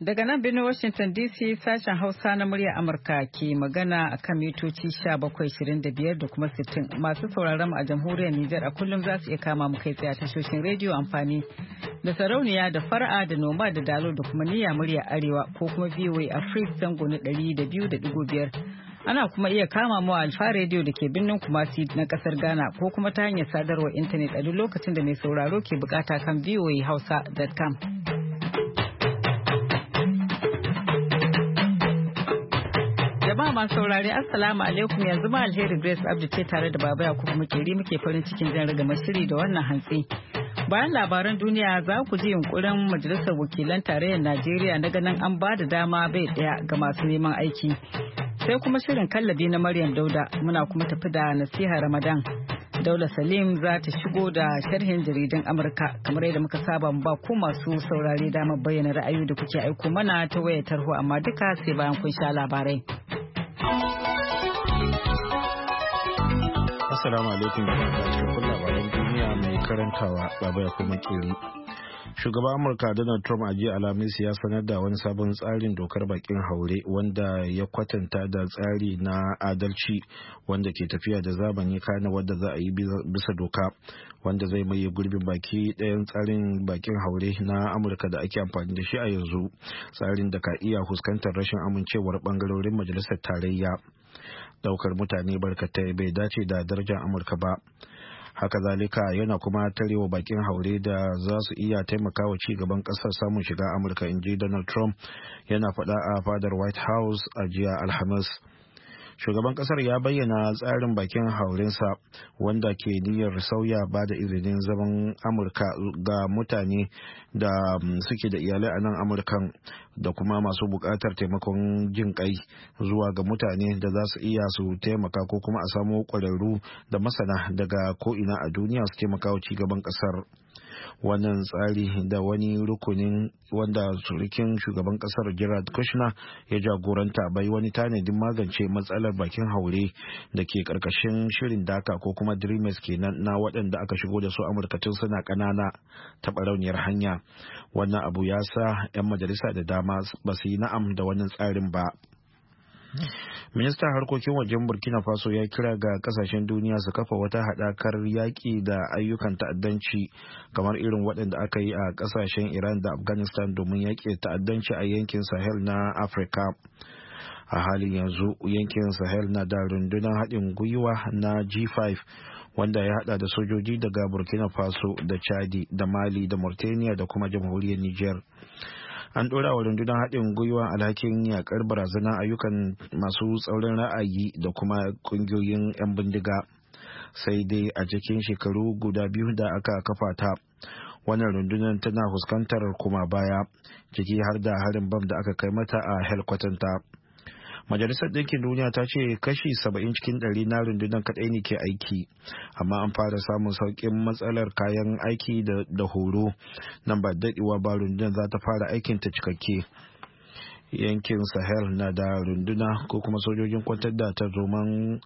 Daga nan birnin Washington DC sashen Hausa na murya Amurka ke magana a kan mitoci 1725 da kuma 60. Masu sauraron mu a jamhuriyar Nijar a kullum za su iya kama mu kai tsaye a tashoshin rediyo amfani da sarauniya da fara'a da noma da dalo da kuma niyya murya arewa ko kuma VOA Africa zango na 200.5. Ana kuma iya kama mu a Alfa Radio da ke birnin Kumasi na kasar Ghana ko kuma ta hanyar sadarwar intanet a duk lokacin da mai sauraro ke bukata kan voahausa.com. Jama'a masu saurare Assalamu alaikum, yanzu ma Alheri Grace Abdu ce tare da Baba Yakubu Makeri muke farin cikin jan rigamar shiri da wannan hantsi. Bayan labaran duniya za ku ji yunkurin Majalisar Wakilan Tarayyar Najeriya na ganin an ba da dama bai daya ga masu neman aiki. Sai kuma shirin kallabi na Maryam Dauda, muna kuma tafi da nasiha Ramadan. Daula Salim za ta shigo da sharhin jaridun Amurka kamar yadda muka saba mu ba ku masu saurare damar bayyana ra'ayoyi da kuke aiko mana ta wayar tarho, amma duka sai bayan kun sha labarai. Assalamu alaikum da cikakkun labaran duniya mai karantawa Baba ya kuma kiri. Shugaban Amurka Donald Trump a jiya Alhamis ya sanar da wani sabon tsarin dokar bakin haure wanda ya kwatanta da tsari na adalci wanda ke tafiya da zamani kana wanda za a yi bisa doka wanda zai maye gurbin baki ɗayan tsarin bakin haure na Amurka da ake amfani da shi a yanzu, tsarin da ka iya fuskantar rashin amincewar bangarorin majalisar tarayya. Daukar mutane barkatai bai dace da darajar Amurka ba. Haka zalika yana kuma tarewa bakin haure da za su iya taimakawa ci gaban kasar samun shiga Amurka, inji Donald Trump yana faɗa a fadar White House a jiya Alhamis. Shugaban kasar ya bayyana tsarin bakin haurensa wanda ke niyyar sauya ba da izinin zaman Amurka ga mutane da suke da iyalai a nan Amurkan da kuma masu bukatar taimakon jin kai zuwa ga mutane da za su iya su taimaka ko kuma a samu kwararru da masana daga ko'ina a duniya su taimaka wa cigaban kasar. Wannan tsari da wani rukunin wanda surukin shugaban kasar Jared Kushner ya jagoranta bai wani tanadin magance matsalar bakin haure da ke karkashin shirin DACA ko kuma Dreamers kenan na waɗanda aka shigo da su Amurka tun suna ƙanana ta barauniyar hanya. Wannan abu ya sa 'yan majalisa da dama ba su yi na'am da wannan tsarin ba. Ministan harkokin wajen Burkina Faso ya kira ga kasashen duniya su kafa wata haɗakar yaƙi da ayyukan ta'addanci kamar irin waɗanda aka yi a kasashen Iran da Afghanistan domin yaƙi ta'addanci a yankin Sahel na Afirka. A halin yanzu yankin Sahel na da rundunar haɗin gwiwa na G5 wanda ya haɗa da sojoji daga Burkina Faso da Chadi da Mali da Mauritania da kuma jamhuriyar Niger. An ɗora wa rundunar haɗin gwiwa alhakin yakar barazanar ayyukan masu tsaurin ra'ayi da kuma ƙungiyoyin 'yan bindiga. Sai dai a cikin shekaru guda biyu da aka kafa ta, wannan rundunar tana fuskantar kuma baya, ciki har da harin bam da aka kai mata a helkwatanta. Majalisar Ɗinkin Duniya ta ce kashi 70 cikin 100 na rundunar kaɗai ne ke aiki, amma an fara samun sauƙin matsalar kayan aiki da horo. Nan ba daɗewa ba rundunar za ta fara aikin ta cikakke. Yankin Sahel na da runduna ko kuma sojojin kwantar da tarzoman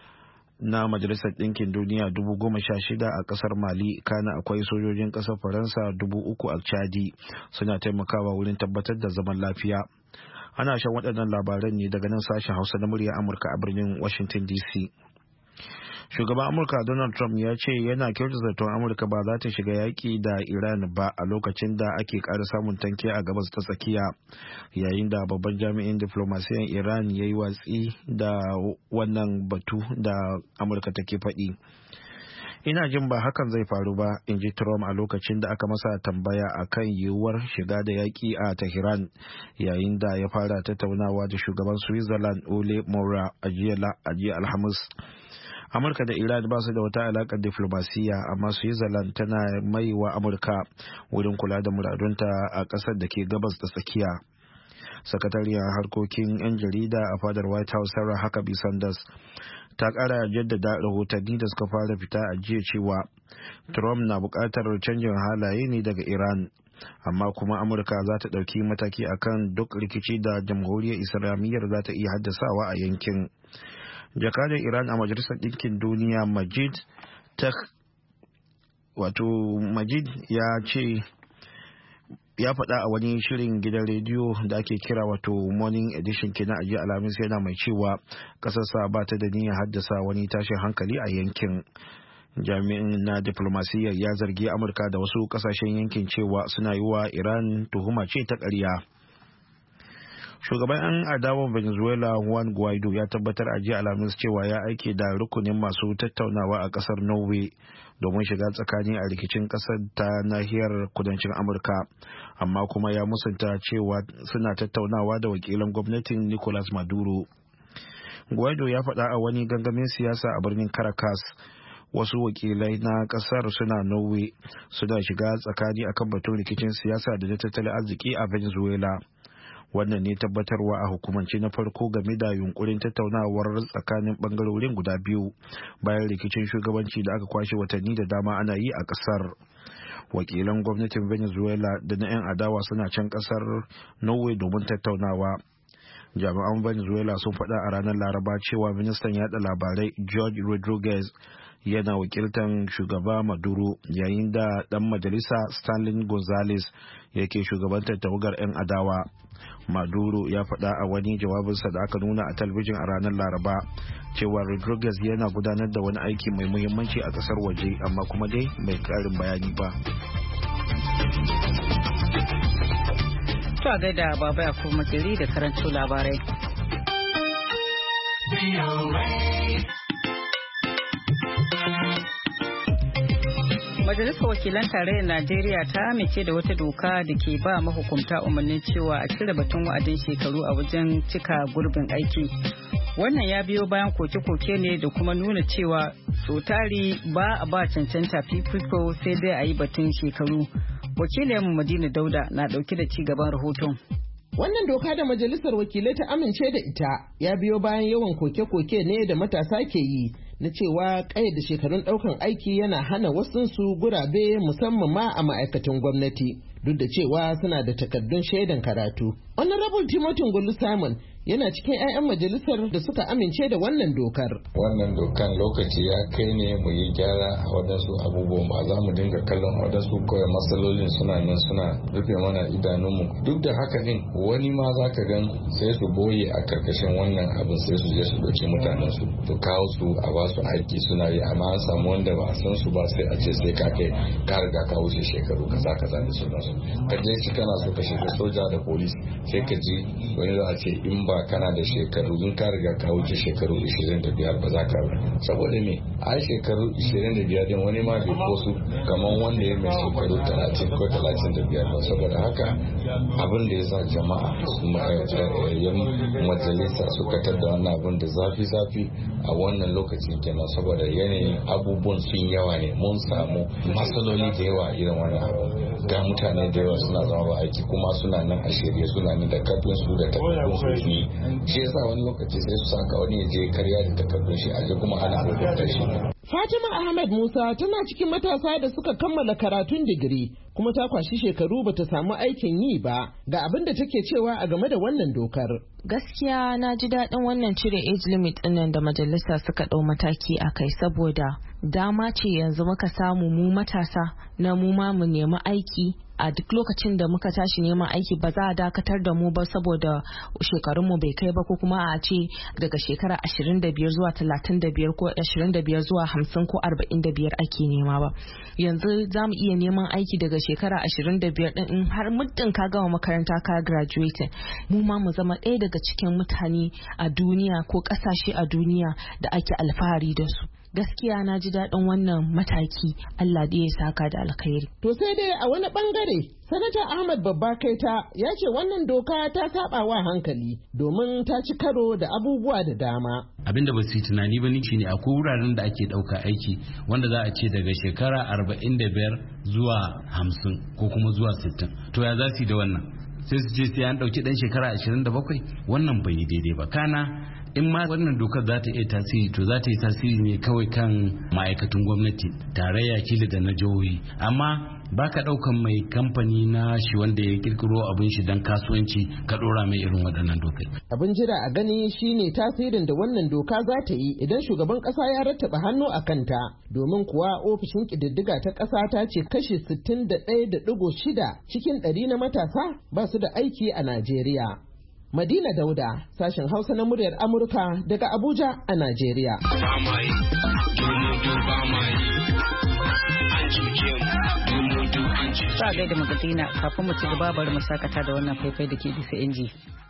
na Majalisar Ɗinkin Duniya 16,000 a ƙasar Mali, kana akwai sojojin ƙasar Faransa 3,000 a Chadi suna taimakawa wurin tabbatar da zaman lafiya. Ana shan waɗannan labaran ne daga nan sashen Hausa na murya Amurka a birnin Washington DC. Shugaban Amurka Donald Trump ya ce yana kyautata zaton Amurka ba za ta shiga yaƙi da Iran ba a lokacin da ake ƙara samun tanke a gabas ta tsakiya, yayin da babban jami'in diflomasiyan Iran ya yi watsi da wannan batu da Amurka take faɗi. Ina jin ba hakan zai faru ba, in ji Trump a lokacin da aka masa tambaya a kan yiwuwar shiga da yaƙi a Tehran, yayin da ya fara tattaunawa da shugaban Switzerland Ole Maura a jiya Alhamis. Amurka da Iran ba su da wata alaƙar diflomasiyya, amma Switzerland tana mai wa Amurka wurin kula da muradunta a ƙasar da ke gabas da tsakiya. Sakatariyar harkokin 'yan jarida a fadar White House Sarah Huckabee Sanders ta ƙara jaddada rahotanni da suka fara fita a jiya cewa Trump na buƙatar canjin halaye ne daga Iran, amma kuma Amurka za ta ɗauki mataki akan duk rikici da jamhuriyar Islamiyyar za ta iya haddasawa a yankin. Jakadar Iran a Majalisar Ɗinkin Duniya Majid ya ce ya faɗa a wani shirin gidan rediyo da ake kira wato morning edition kenan a jiya Alhamis, yana mai cewa ƙasarsa ba ta da niyyar haddasa wani tashin hankali a yankin. Jami'in na diplomasiyyar ya zargi Amurka da wasu ƙasashen yankin cewa suna yi wa Iran tuhuma ce ta ƙarya. Shugaban 'yan adawan Venezuela Juan Guaido ya tabbatar a jiya Alhamis cewa ya aike da rukunin masu tattaunawa a ƙasar Norway domin shiga tsakani a rikicin ƙasar ta nahiyar kudancin Amurka, amma kuma ya musanta cewa suna tattaunawa da wakilan gwamnatin Nicolas Maduro. Guaido ya faɗa a wani gangamin siyasa a birnin Caracas wasu wakilai na ƙasar suna Norway suna shiga tsakani akan batun rikicin siyasa da na tattalin arziki a Venezuela. Wannan ne tabbatarwa a hukumance na farko game da yunkurin tattaunawar tsakanin bangarorin guda biyu bayan rikicin shugabanci da aka kwashe watanni da dama ana yi a kasar. Wakilan gwamnatin Venezuela da na 'yan adawa suna can kasar Norway domin tattaunawa. Jami'an Venezuela sun faɗa a ranar Laraba cewa ministan yaɗa labarai George Rodriguez yana wakiltan shugaba Maduro, yayin da ɗan majalisa Stalin Gonzalez yake shugabantar tawagar 'yan adawa. Maduro ya faɗa a wani jawabinsa da aka nuna a talabijin a ranar Laraba cewa Rodriguez yana gudanar da wani aiki mai muhimmanci a ƙasar waje, amma kuma dai mai ƙarin bayani ba. To a gaida Baba Yakubu Makeri da karanto labarai. Majalisar Wakilan Tarayyar Najeriya ta amince da wata doka da ke ba mahukunta umarnin cewa a cire batun wa'adin shekaru a wajen cika gurbin aiki. Wannan ya biyo bayan koke-koke ne da kuma nuna cewa tsotari ba a ba cancanta fifiko sai dai a yi batun shekaru. Wakilin Madina Dauda na dauke da ci gaban rahoton. Wannan doka da majalisar wakilai ta amince da ita ya biyo bayan yawan koke-koke ne da matasa ke yi na cewa ƙayyade shekarun ɗaukan aiki yana hana wasunsu gurabe musamman ma a ma'aikatan gwamnati duk da cewa suna da takardun shaidan karatu. Honorable Timothy Ngulu Simon yana cikin 'ya'yan majalisar da suka amince da wannan dokar. Wannan dokan lokaci ya kai ne mu yi gyara a waɗansu abubuwan, ba za mu dinga kallon waɗansu kawai matsalolin suna nan suna rufe mana idanunmu. Duk da haka din wani ma za ka gan sai su boye a karkashin wannan abin, sai su je su ɗauki mutanen su to kawo su a ba su aiki suna yi, amma an samu wanda ba a san su ba sai a ce sai ka kai ka riga ka wuce shekaru kaza kaza da sauransu. Ka je shi kana so ka shiga soja da polis sai ka ji wani za a ce in ba kana da shekaru in ka riga ka wuce shekaru 25 ba za ka ba. Saboda me a shekaru 25 din wani ma bai kosu kamar wanda ya mai shekaru 30 ko 35 ba. Saboda haka abin da ya sa jama'a yan majalisa suka tada wannan abin da zafi a wannan lokacin kenan, saboda yanayin abubuwan sun yawa ne, mun samu matsaloli da yawa irin wannan abu. Ga mutane da yawa suna zama ba aiki kuma suna nan a shirye, suna nan da karfin su da takardun su shi yasa wani lokaci sai su saka wani ya je karya da takardun shi aje kuma ana hukunta shi. Fatima Ahmed Musa tana cikin matasa da suka kammala karatun digiri kuma ta kwashi shekaru bata samu aikin yi ba, ga abin da take cewa a game da wannan dokar. Gaskiya na ji daɗin wannan cire age limit ɗinnan da majalisa suka ɗau mataki a kai, saboda dama ce yanzu muka samu mu matasa na mu ma mu nemi aiki a duk lokacin da muka tashi neman aiki. Ba za a dakatar da mu ba saboda shekarunmu bai kai ba, ko kuma a ce daga shekara 25 zuwa 35 ko 25 zuwa 50 ko 45 ake nema ba. Yanzu za mu iya neman aiki daga shekara 25 din in har muddin ka gama makaranta ka graduating, mu ma mu zama ɗaya daga cikin mutane a duniya ko ƙasashe a duniya da ake alfahari da su. Gaskiya na ji daɗin wannan mataki, Allah da ya saka da alkhairi. To sai dai a wani bangare Sanata Ahmad Babba Kaita ya ce wannan doka ta saba wa hankali domin ta ci karo da abubuwa da dama. Abinda ba su yi tunani ba ne akwai wuraren da ake ɗauka aiki wanda za a ce daga shekara 45 zuwa 50 ko kuma zuwa 60. To ya za su yi da wannan? Sai su ce sai an ɗauki ɗan shekara 27, wannan bai yi daidai ba. Kana in ma wannan dokar za ta iya tasiri to za ta yi tasiri ne kawai kan ma'aikatan gwamnati tarayya kila da na jihohi, amma ba ka ɗaukan mai kamfani na shi wanda ya kirkiro abin shi don kasuwanci ka ɗora mai irin waɗannan dokai. Abin jira a gani shine tasirin da wannan doka za ta yi idan shugaban ƙasa ya rattaba hannu a kanta, domin kuwa ofishin ƙididdiga ta ƙasa ta ce kashi 61.6 cikin 100 na matasa ba su da aiki a Najeriya. Madina Dauda, sashen Hausa na muryar Amurka daga Abuja a Najeriya. Sa gai da Madina, kafin mu ci gaba bari mu shakata da wannan faifai da ke bisa inji.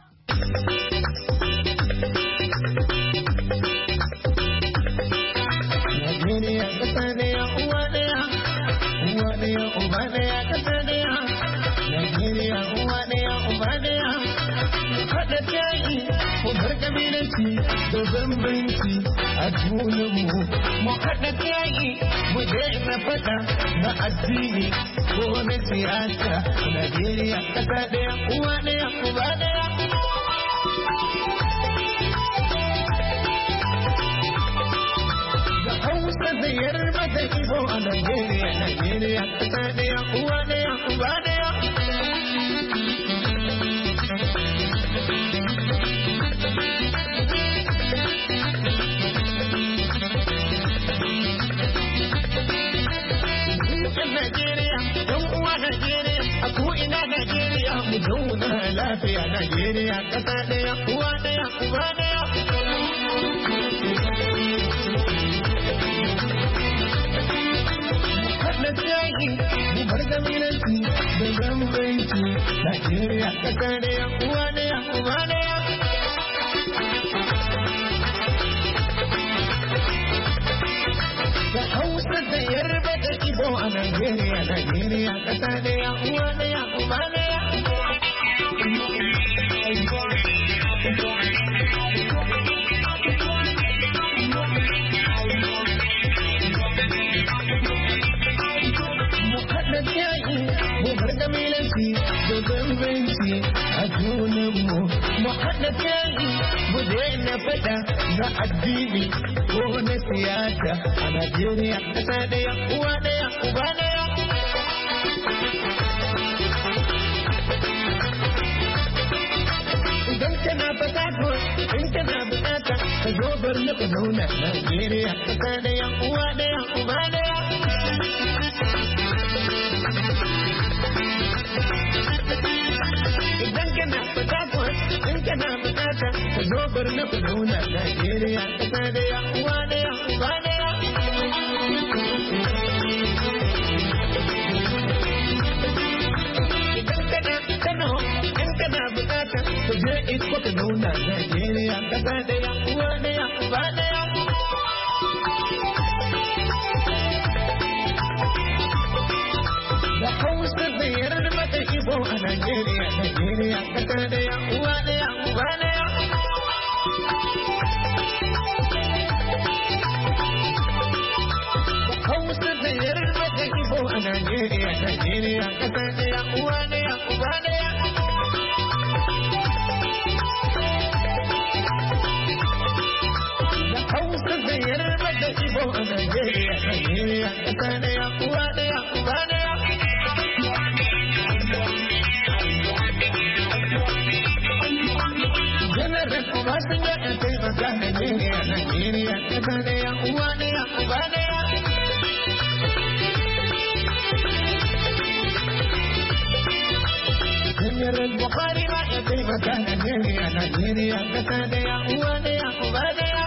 Najeriya kasa daya uwa daya, uwa daya uba daya kasa daya. Najeriya uwa daya uba daya. Haɗa kai mu bar kabilanci da bambanci a junanmu. Mu haɗa kai mu daina faɗa na addini ko na siyasa. Najeriya kasa daya uwa daya uba daya. Hausa da Yarba da Igbo a Najeriya, Najeriya kasa daya uwa daya uba daya. Najeriya, ɗan uwa Najeriya, a ko'ina Najeriya, mu zauna lafiya Najeriya kasa daya uwa daya uba daya. Mu bar kabilanci da bambanci, Najeriya kasa daya uwa daya uba daya. Da Hausa da Yarba da Igbo a Najeriya, Najeriya kasa daya uwa daya uba daya. Kabilanci da bambanci a junanmu, mu haɗa kai mu daina faɗa na addini ko na siyasa. A Najeriya ƙasa ɗaya uwa ɗaya uba ɗaya. Idan kana fata ko in kana bukata ka zo bar na ka zauna. Najeriya ƙasa ɗaya uwa ɗaya uba ɗaya. Idan kana bukata in kana bukata ka zo bar na ku zauna. Najeriya kasa daya uwa daya uba daya. Idan kana Kano in kana bukata ka je Ikko ka zauna. Najeriya kasa daya uwa daya uba daya. Da Hausa da Yarba da Igbo a Najeriya, Najeriya kasa daya uwa daya uba daya. Da Hausa da Yarba da Igbo a Najeriya, Najeriya kasa daya uwa daya uba daya. Da Hausa da Yarba da Igbo a Najeriya, Najeriya kasa daya uwa daya uba daya. Wasu ya taimaka Najeriya, Najeriya kasa daya uwa daya uba daya. Jami'ar Bukhari ma ya taimaka Najeriya, Najeriya kasa daya uwa daya uba daya.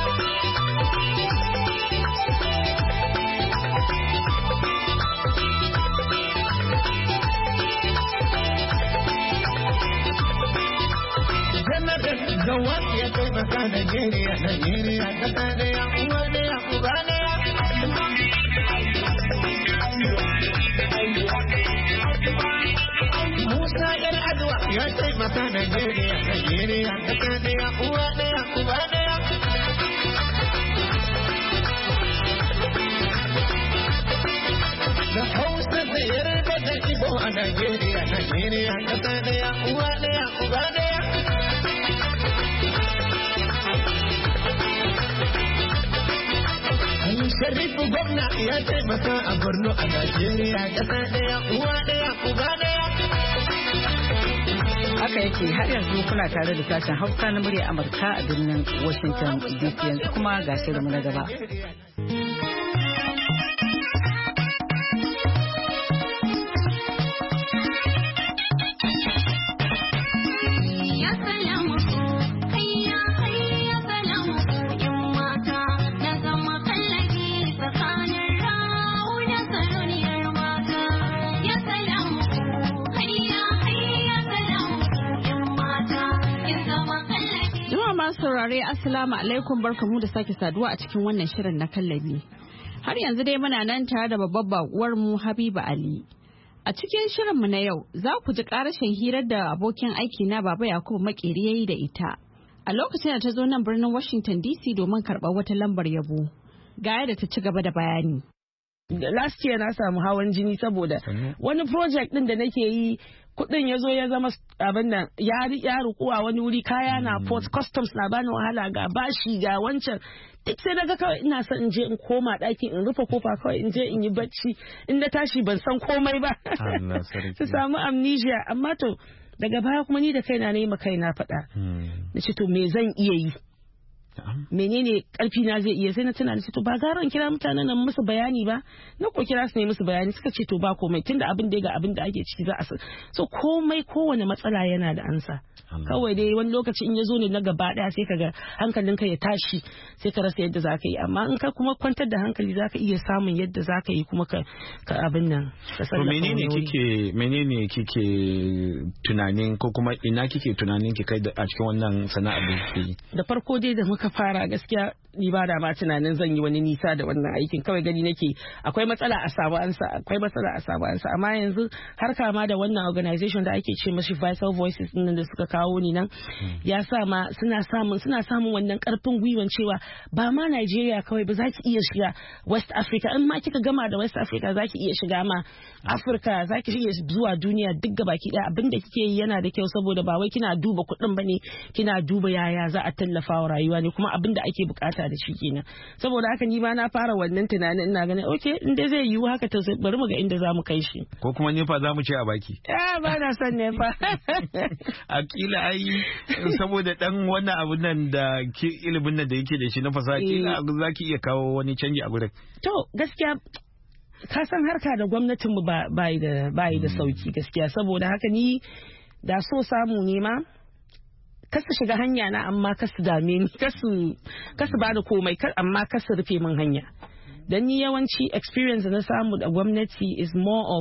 Gawan ya taimaka Najeriya, Najeriya kasa daya uwa daya uba daya. Musa yar Adwa ya taimaka Najeriya, Najeriya kasa daya uwa daya uba daya. Da Hausa da Yarba da Igbo a Najeriya, Najeriya kasa daya uwa daya uba daya. Sharifu gwamna ya taimaka a Borno a Najeriya ƙasa ɗaya uwa ɗaya uba ɗaya. Haka yake har yanzu kuna tare da sashen Hausa na murya Amurka a birnin Washington DC yanzu kuma ga shirinmu na gaba. saurare assalamu alaikum barkamu da sake saduwa a cikin wannan shirin na kallabi. Har yanzu dai muna nan tare da babbar bakuwar mu Habiba Ali. A cikin shirin mu na yau za ku ji karashin hirar da abokin aiki na Baba Yakubu Makeri yayi da ita. A lokacin da ta zo nan birnin Washington DC domin karɓar wata lambar yabo. Ga yadda ta ci gaba da bayani. Last year na samu hawan jini saboda wani project din da nake yi kudin ya zo ya zama abin nan ya rukuwa wani wuri kaya na port customs na bani wahala ga bashi ga wancan duk sai daga kawai ina son in je in koma ɗakin in rufe kofa kawai in je in yi bacci in na tashi ban san komai ba su samu amnesia amma to daga baya kuma ni da kaina na yi ma kaina faɗa na ce to me zan iya yi menene karfi na zai iya sai na tuna da to ba garan kira mutanen nan musu bayani ba na ko kira su ne musu bayani suka ce to ba komai tunda abin da ga abin da ake ciki za a so komai kowane matsala yana da ansa kawai dai wani lokaci in ya zo ne na gaba daya sai kaga hankalinka ya tashi sai ka rasa yadda zaka yi amma in ka kuma kwantar da hankali zaka iya samun yadda zaka yi kuma ka abin nan to menene kike tunanin ko kuma ina kike tunanin ki kai a cikin wannan sana'ar da kike da farko dai da muka fara gaskiya ni ba da ma tunanin zan yi wani nisa da wannan aikin kawai gani nake akwai matsala a samu ansa amma yanzu har kama da wannan organization da ake ce mashi Vital Voices din da suka kawo ni nan ya sa ma suna samun wannan karfin gwiwan cewa ba ma Nigeria kawai ba za ki iya shiga West Africa in ma kika gama da West Africa za ki iya shiga ma Africa za ki iya zuwa duniya duk gabaki daya abinda kike yi yana da kyau saboda ba wai kina duba kuɗin bane kina duba yaya za a tallafa wa rayuwa ne kuma abinda ake bukata da shi kenan saboda haka ni ma na fara wannan tunanin ina ganin okay in dai zai yiwu haka to bari mu ga inda zamu kai shi ko kuma ne fa zamu ce a baki ba na son ne fa akila ai saboda dan wannan abun nan da ilimin nan da yake da shi na fasaha kila zaki iya kawo wani canji a gurin to gaskiya ka san harka da gwamnatin mu bai da sauki gaskiya saboda haka ni da so samu ne ma kasu shiga hanya na amma kasu dame ni kasu bada komai amma kasu rufe min hanya dan ni yawanci experience na samu da gwamnati is more of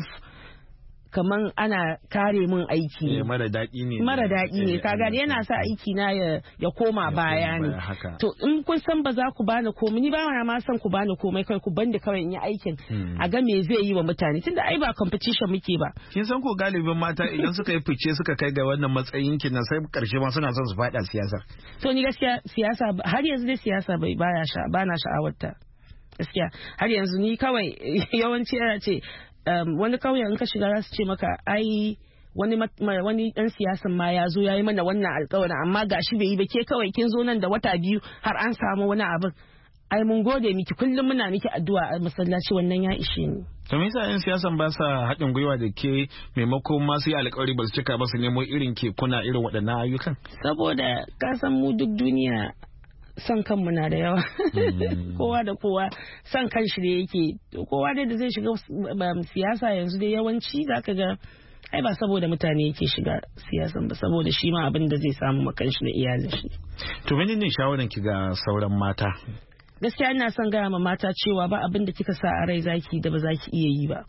kaman ana kare min aiki ne mara daɗi ne kaga yana sa aiki na ya koma baya ne to in kun san ba za ku bani komai ni ba ma san ku bani komai kai ku banda kawai in yi aikin a ga me zai yi wa mutane tunda ai ba competition muke ba kin san ko galibin mata idan suka yi fice suka kai ga wannan matsayin kin sai karshe ma suna son su fada siyasa to ni gaskiya siyasa har yanzu dai siyasa bana sha'awarta gaskiya har yanzu ni kawai yawanci ana ce wani kauyen in ka shiga za su ce maka ai wani dan siyasan ma ya zo ya yi mana wannan alkawarin amma gashi bai yi ba ke kawai kin zo nan da wata biyu har an samu wani abin ai mun gode miki kullum muna miki addu'a a masallaci wannan ya ishe ni to me yasa yan siyasan ba sa haɗin gwiwa da ke maimakon ma su yi alkawari ba su cika ba su nemo irin ke kuna irin waɗannan ayyukan saboda ka san mu duk duniya son kanmu na da yawa kowa da kowa son kan shi da yake kowa dai da zai shiga siyasa yanzu dai yawanci zaka ga ai ba saboda mutane yake shiga siyasan ba saboda shi ma abin da zai samu makan shi da iyalin shi to menene shawaran ki ga sauran mata gaskiya ina son gaya ma mata cewa ba abin da kika sa a rai zaki da ba zaki iya yi ba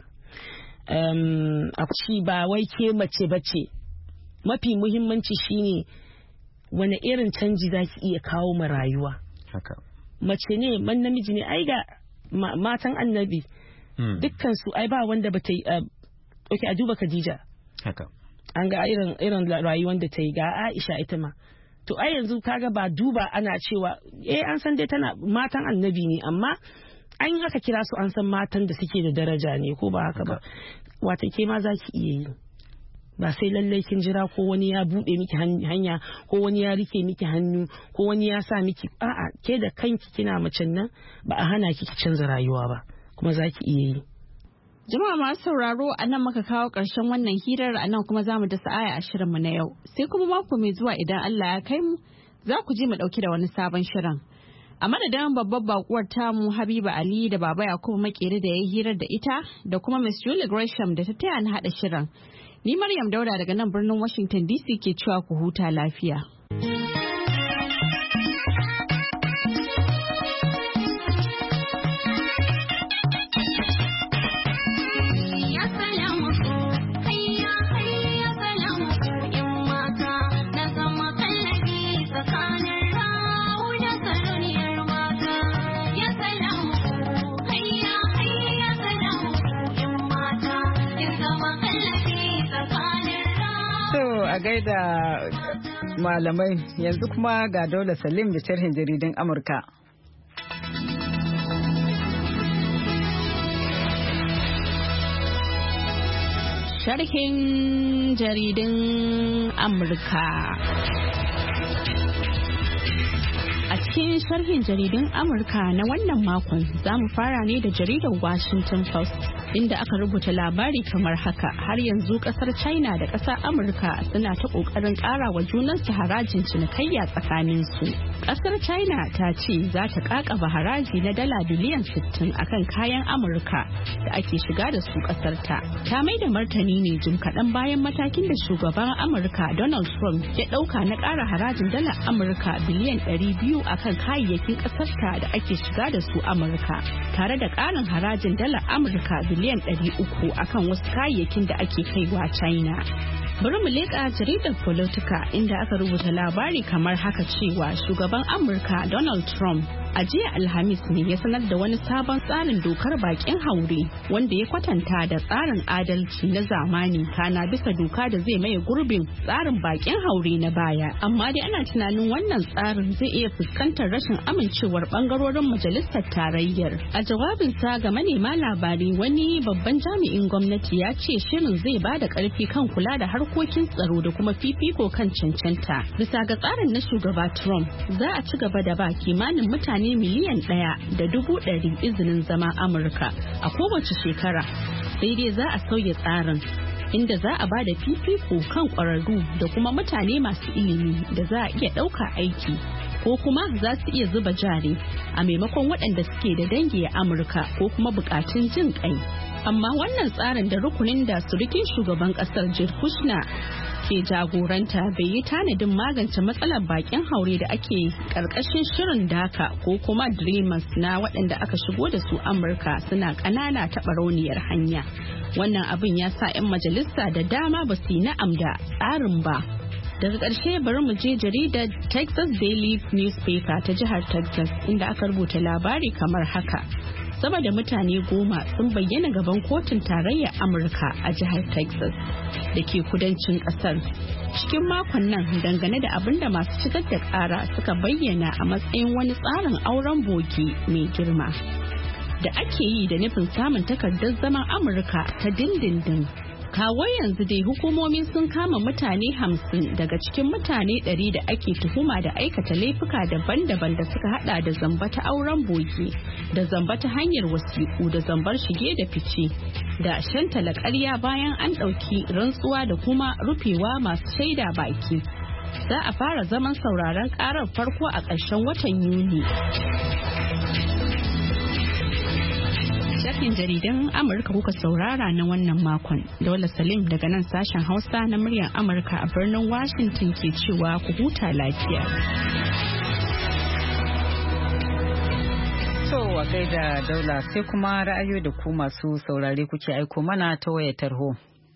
ba wai ke mace bace mafi muhimmanci shine wani irin canji za ki iya kawo ma rayuwa mace ne man namiji ne ai ga matan annabi dukkan su ai ba wanda ba ta yi a duba Khadija an ga irin rayuwar da ta yi ga Aisha ita ma to ai yanzu kaga ba duba ana cewa an san dai tana matan annabi ne amma an yi aka kira su an san matan da suke da daraja ne ko ba haka ba wata ke ma za ki iya yi ba sai lallai kin jira ko wani ya bude miki hanya ko wani ya rike miki hannu ko wani ya sa miki a'a ke da kanki kina macen nan ba a hana ki canza rayuwa ba kuma zaki iya yi. Jama'a masu sauraro a nan muka kawo ƙarshen wannan hirar a nan kuma za mu dasa aya a shirinmu na yau sai kuma mako mai zuwa idan Allah ya kai mu za ku ji mu ɗauki da wani sabon shirin. A madadin babbar bakuwar tamu Habiba Ali da Baba Yakubu Makeri da ya yi hirar da ita da kuma Miss Julie Gresham da ta taya ni haɗa shirin. Ni Maryam Dauda daga nan birnin Washington DC ke cewa ku huta lafiya. A gaida malamai yanzu kuma ga Daula Salim da sharhin jaridun Amurka. Sharhin jaridun Amurka. A cikin sharhin jaridun Amurka na wannan makon za mu fara ne da jaridar Washington Post inda aka rubuta labari kamar haka har yanzu kasar China da kasar Amurka suna ta kokarin kara wa junansu harajin cinikayya tsakanin su. Kasar China ta ce za ta kakaba haraji na dala biliyan 60 akan kayan Amurka da ake shiga da su kasar ta. Ta mai da martani ne jim kaɗan bayan matakin da shugaban Amurka Donald Trump ya ɗauka na ƙara harajin dala Amurka biliyan 200 akan kayayyakin kasar ta da ake shiga da su Amurka tare da ƙarin harajin dala Amurka biliyan 300 akan wasu kayayyakin da ake kaiwa China. Bari mu leƙa jaridar Politica inda aka rubuta labari kamar haka cewa shugaban Amurka Donald Trump a jiya Alhamis ne ya sanar da wani sabon tsarin dokar bakin haure wanda ya kwatanta da tsarin adalci na zamani kana bisa doka da zai maye gurbin tsarin bakin haure na baya. Amma dai ana tunanin wannan tsarin zai iya fuskantar rashin amincewar bangarorin majalisar tarayyar. A jawabinsa ga manema labarai wani babban jami'in gwamnati ya ce shirin zai ba da ƙarfi kan kula da harkokin tsaro da kuma fifiko kan cancanta. Bisa ga tsarin na shugaba Trump za a ci gaba da ba kimanin mutane miliyan 1.100 izinin zama Amurka a kowace shekara. Sai dai za a sauya tsarin inda za a ba da fifiko kan ƙwararru da kuma mutane masu ilimi da za a iya ɗauka aiki ko kuma za su iya zuba jari a maimakon waɗanda suke da dangi a Amurka ko kuma buƙatun jin ƙai. Amma wannan tsarin da rukunin da surukin shugaban ƙasar Jared Kushner ke jagoranta bai yi tanadin magance matsalar bakin haure da ake karkashin shirin daka ko kuma dreamers na waɗanda aka shigo da su Amurka suna ƙanana ta barauniyar hanya. Wannan abin ya sa 'yan majalisa da dama ba su yi na'am da tsarin ba. Daga ƙarshe bari mu je jaridar Texas Daily Newspaper ta jihar Texas inda aka rubuta labari kamar haka. Sama da mutane 10 sun bayyana gaban kotun tarayyar Amurka a jihar Texas da ke kudancin kasar cikin makon nan dangane da abin da masu shigar da kara suka bayyana a matsayin wani tsarin auren bogi mai girma da ake yi da nufin samun takardar zaman Amurka ta dindindin. Kawo yanzu dai hukumomi sun kama mutane 50 daga cikin mutane 100 da ake tuhuma da aikata laifuka daban-daban da suka hada da zamba ta auren bogi da zamba ta hanyar wasiƙu da zambar shige da fice da shantala ƙarya bayan an ɗauki rantsuwa da kuma rufewa masu shaida baki. Za a fara zaman sauraron ƙarar farko a ƙarshen watan Yuni. Shafin jaridan Amurka kuka saurara na wannan makon. Daula Salim daga nan sashen Hausa na muryar Amurka a birnin Washington ke cewa ku huta lafiya. So a gaida Daula sai kuma ra'ayoyi da ku masu saurare kuke aiko mana ta wayar tarho.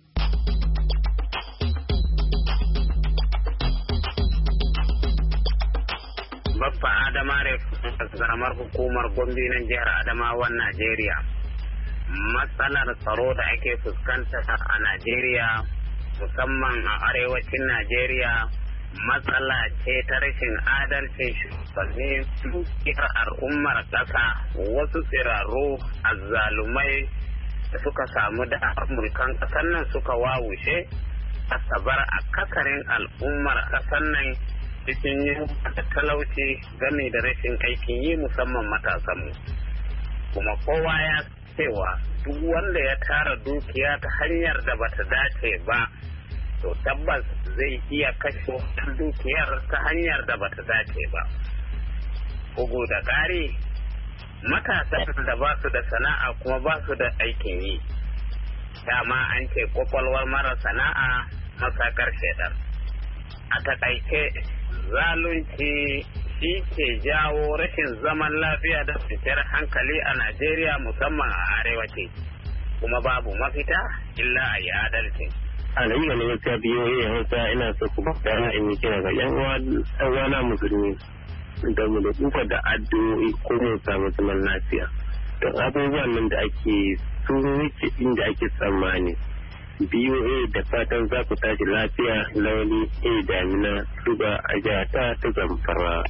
Baffa Adamare karamar hukumar Gombe nan jihar Adamawan Najeriya. Matsalar tsaro da ake fuskanta a Najeriya musamman a arewacin Najeriya matsala ce ta rashin adalcin shugabanni dukiyar al'ummar ƙasa wasu tsiraru azzalumai da suka samu da mulkan ƙasar nan suka wawushe a bar akasarin al'ummar ƙasar nan cikin yin da talauci game da rashin aikin yi musamman matasanmu. Kuma kowa ya cewa duk wanda ya tara dukiya ta hanyar da bata dace ba, to tabbas zai iya kashe dukiyar ta hanyar da bata dace ba. Bugu da ƙari, matasan da ba su da sana'a kuma ba su da aikin yi. Dama an ce kwakwalwar mara sana'a masakar shedar. A taƙaice, zalunci shi ke jawo rashin zaman lafiya da fitar hankali a Najeriya musamman a arewaci. Kuma babu mafita illa a yi adalci. A nan ga gaskiya biyoyi Hausa ina so ku ba da in yi kira ga yan uwa na musulmi da mu da kuka da addu'o'i ko mu samu zaman lafiya. Don abubuwan nan da ake sun wuce inda ake tsammani. BOA da fatan za ku tashi lafiya launi damina suga a jihata ta Zamfara.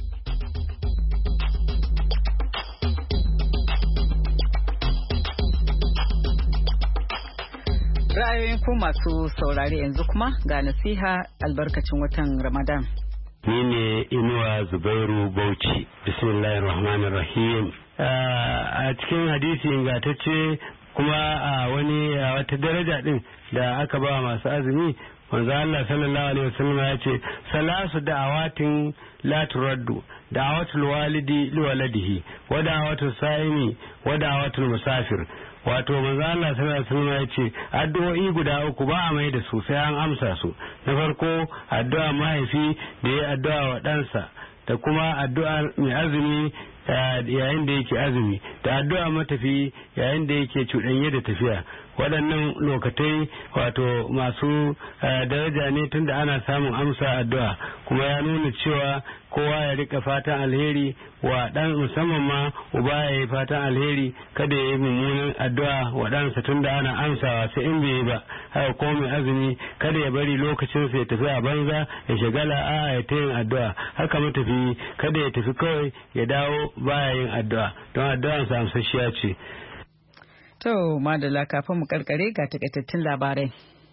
Ra'ayoyin ku masu saurare yanzu kuma ga nasiha albarkacin watan Ramadan. Ni ne Inuwa Zubairu Bauchi. Bismillahirrahmanirrahim. A cikin hadisi ingantacce kuma a wata daraja din da aka ba masu azumi, manzo Allah sallallahu alaihi wasallam ya ce salasu da'awatin la turaddu, da'awatul walidi liwaladihi wa da'awatul sa'imi wa da'awatul musafir. Wato manzo Allah sallallahu alaihi wasallam ya ce addu'o'i guda uku ba a mai da su sai an amsa su. Na farko addu'a mahaifi da ya addu'a wa ɗansa, da kuma addu'a mai azumi yayin da yake azumi, da addu'a matafi yayin da yake cuɗanye da tafiya. Waɗannan lokatai wato masu daraja ne tunda ana samun amsa addu'a, kuma ya nuna cewa kowa ya rika fatan alheri wa ɗan, musamman ma uba ya yi fatan alheri, kada ya yi mummunan addu'a wa ɗansa tunda ana amsawa sai in bai yi ba. Haka ko mai azumi kada ya bari lokacinsa ya tafi a banza ya shagala ya ta yin addu'a. Haka matafi kada ya tafi kawai ya dawo baya yin addu'a, don addu'ansa amsasshiya ce. To, madalla kafin mu karkare ga takaitattun labarai.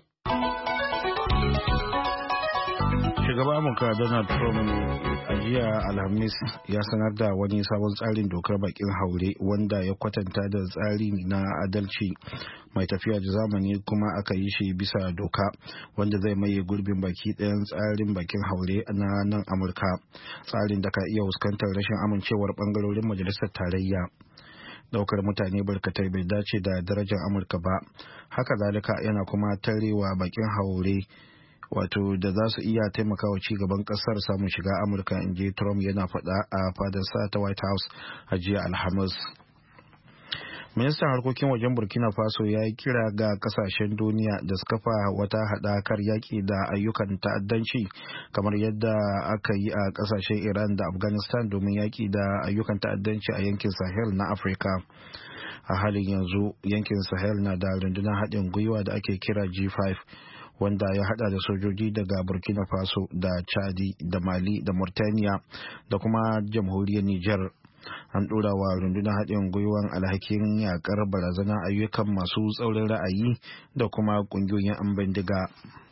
Shugaban Amurka Donald Trump a jiya Alhamis ya sanar da wani sabon tsarin dokar bakin haure wanda ya kwatanta da tsari na adalci mai tafiya da zamani, kuma aka yi shi bisa doka wanda zai maye gurbin baki ɗayan tsarin bakin haure na nan Amurka, tsarin da ka iya fuskantar rashin amincewar bangarorin majalisar tarayya. Daukar mutane barkatai bai dace da darajar Amurka ba, haka zalika yana kuma tarewa bakin haure wato da za su iya taimakawa ci gaban kasar samun shiga Amurka, inji Trump yana faɗa a fadarsa ta White House a jiya Alhamis. Ministan harkokin wajen Burkina Faso ya yi kira ga kasashen duniya da su kafa wata haɗakar yaƙi da ayyukan ta'addanci kamar yadda aka yi a kasashen Iran da Afghanistan domin yaƙi da ayyukan ta'addanci a yankin Sahel na Afirka. A halin yanzu yankin Sahel na da rundunar haɗin gwiwa da ake kira G5, wanda ya hada da sojoji daga Burkina Faso da Chadi da Mali da Mauritania da kuma jamhuriyar Niger. An dora wa rundunar haɗin gwiwan alhakin yakar barazanar ayyukan masu tsaurin ra'ayi da kuma ƙungiyoyin 'yan bindiga.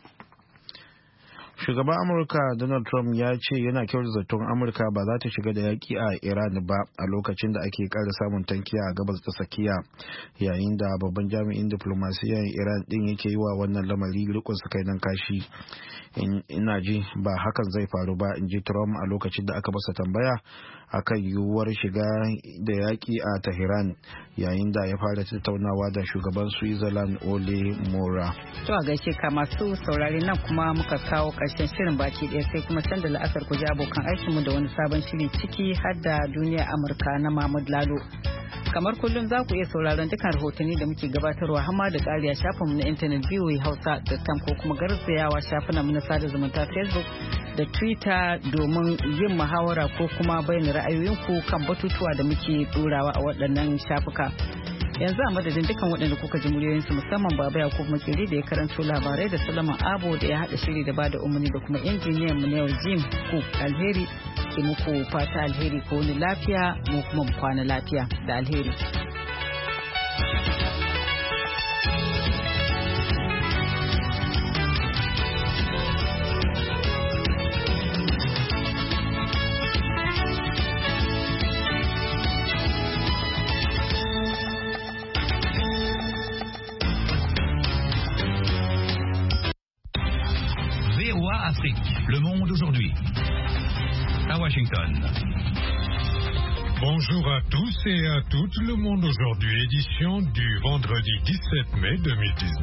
Shugaban Amurka Donald Trump ya ce yana kyautar zaton Amurka ba za ta shiga da yaƙi a Iran ba a lokacin da ake ƙara samun tankiya a gabas ta tsakiya, yayin da babban jami'in diplomasiyyar Iran din yake yi wa wannan lamari rikon sakainan kashi. Ina ji ba hakan zai faru ba, in ji Trump a lokacin da aka masa tambaya akan yiwuwar shiga da yaƙi a Tehran, yayin da ya fara tattaunawa da shugaban Switzerland Ole Mora. To a gaishe ka masu saurare, nan kuma muka kawo ƙarshen shirin baki ɗaya, sai kuma can da la'asar ku ji abokan aikinmu da wani sabon shiri ciki har da duniyar Amurka na Mahmud Lalo. Kamar kullum za ku iya sauraron dukkan rahotanni da muke gabatarwa hamma da ƙari a shafinmu na intanet voahausa.com ko kuma garzayawa shafinanmu na sada zumunta Facebook da Twitter domin yin muhawara ko kuma bayyana ra'ayoyinku kan batutuwa da muke ɗorawa a waɗannan shafuka. Yanzu a madadin dukkan waɗanda kuka ji muryoyinsu, musamman Baba Yakubu Makeri da ya karanto labarai da Solomon Abo da ya haɗa shiri da bada umarni da kuma injiniyan mu na yau Jim Cook. Alheri ke muku fata alheri, ko wani lafiya mu kuma mu kwana lafiya da alheri. Afrique, Le Monde aujourd'hui. À Washington. Bonjour à tous et à toutes, Le Monde aujourd'hui, édition du vendredi 17 mai 2019.